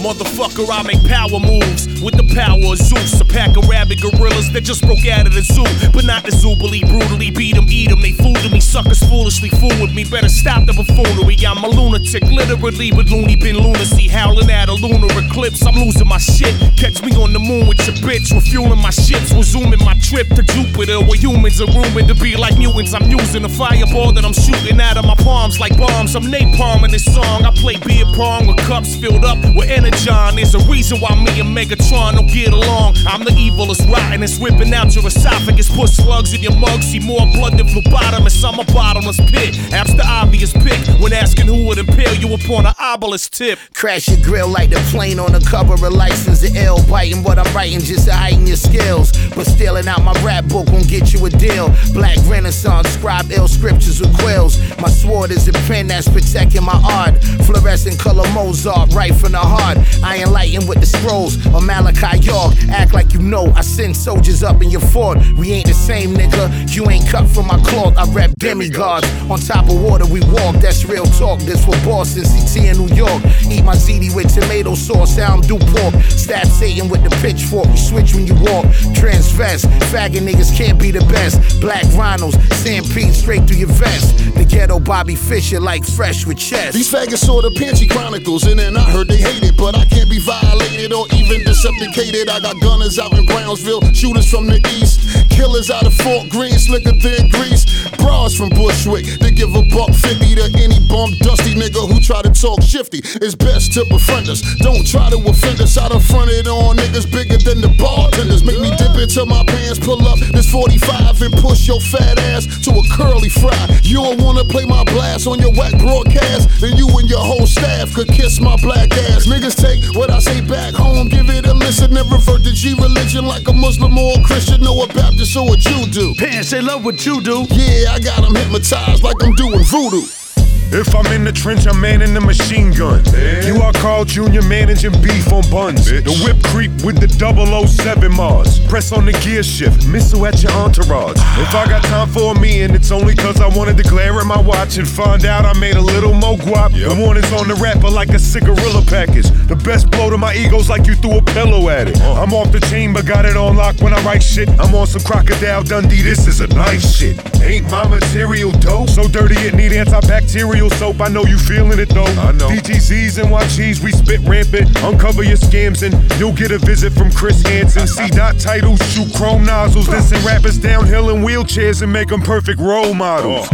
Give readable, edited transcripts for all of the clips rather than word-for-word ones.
Motherfucker, I make power moves with the power of Zeus. A pack of rabid gorillas that just broke out of the zoo, but not the Zubily, brutally beat them, eat them. They fooled me, suckers foolishly fool with me. Better stop the buffoonery. I'm a lunatic, literally with loony bin lunacy. Howling at a lunar eclipse, I'm losing my shit. Catch me on the moon with your bitch, refueling my ships, resuming my trip to Jupiter, where humans are rumored to be like mutants. I'm using a fireball that I'm shooting out of my palms like bombs. I'm napalm in this song. I play beer pong with cups filled up with energon. There's a reason why me and Megatron don't get along. I'm the evilest, rottenest, ripping out your esophagus. Put slugs in your mug, see more blood than phlebotomist. I'm a bottomless pit. App's the obvious pick when asking who would impale you upon an obelisk tip. Crash your grill like the plane on the cover of License to Ill. Biting what I'm writing just to heighten your skills. But stealing out my rap book won't get you a deal. Black Renaissance, scribe ill scriptures with quills. My sword is a pen that's protecting my art. Fluorescent color Mozart, right from the heart. I enlighten with the scrolls of Malachi York. Act like you know I send soldiers up in your fort. We ain't the same, nigga. You ain't cut from my cloth. I rap demigods. On top of water we walk. That's real talk. This for Boston, CT in New York. Eat my ziti with tomato sauce. How I'm do pork. Stab Satan with the pitchfork. You switch when you walk. Transvest. Faggot niggas can't be the best. Black rhinos. Stampede straight through your vest. The ghetto Bobby Fischer like fresh with chest. These faggots saw the Pantry Chronicles and then I heard they hate it, but I can't be violated or even decepticated. I got gunners out in Brownsville, shooters from the east, killers out of Fort Greene, slicker than grease. Bras from Bushwick, they give a $1.50 to any bum dusty nigga who try to talk shifty. It's best to befriend us, don't try to offend us. I done fronted on niggas bigger than the bartenders. Make me dip into my pants, pull up this 45 and push your fat ass to a curly fry. You don't wanna play my blast on your whack broadcast, then you and your whole staff could kiss my black ass. Niggas take what I say back home, give it a listen, and revert to G religion like a Muslim or a Christian or a Baptist or a Jew do. Pants, they love what you do. Yeah, I got them hypnotized like I'm doing voodoo. If I'm in the trench, I'm manning the machine gun. You are Carl Jr. managing beef on buns. The whip creep with the 007 Mars. Press on the gear shift, missile at your entourage. If I got time for a meeting, it's only cause I wanna declare at my watch and find out I made a little more guap. The warning's on the rapper like a cigarilla package. The best blow to my ego's like you threw a pillow at it. I'm off the chain but got it on lock when I write shit. I'm on some Crocodile Dundee, this is a nice shit. Ain't my material dope? So dirty it need antibacterial soap, I know you feeling it though. I know. DTZs and YGs, we spit rampant. Uncover your scams and you'll get a visit from Chris Hansen. See dot titles, shoot chrome nozzles. Then send rappers downhill in wheelchairs and make them perfect role models.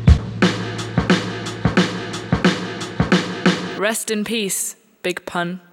Rest in peace, Big Pun.